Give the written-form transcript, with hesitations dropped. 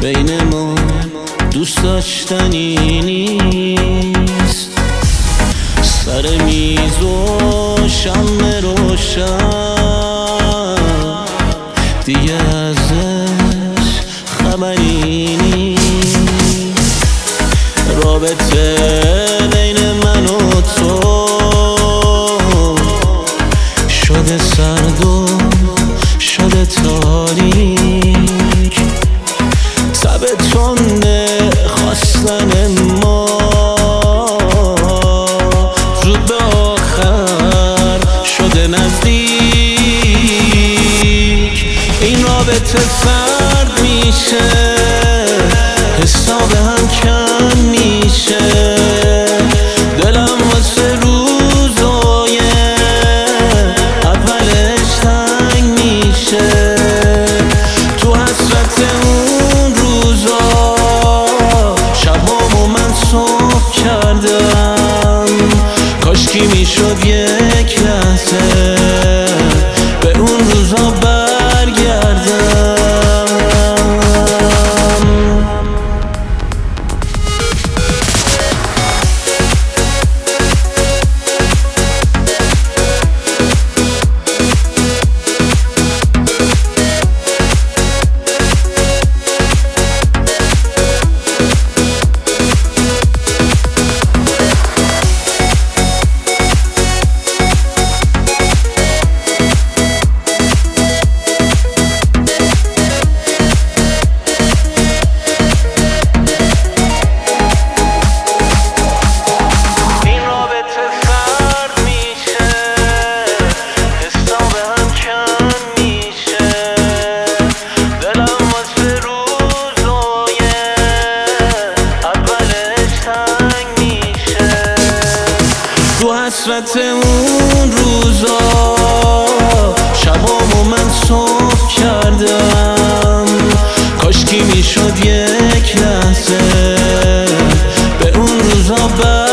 بین ما دوست داشتنی نیست. سر میز و شمع روشن دیگه ازش خبری نیست. رابطه بین من و تو شده سرد و شده تاریک. تب تنده خواستن ما زود به آخر شده نزدیک. این رابطه سرد میشه، حساب هم کم میشه. دلم واسه روزای اولش تنگ میشه. تو حسرت اون روزا شبامو من صبح کردم. کاشکی میشد یک لحظه به اون روزا برگردم. تو حسرت اون روزا شبامو من صبح کردم. کاشکی میشد یک لحظه به اون روزا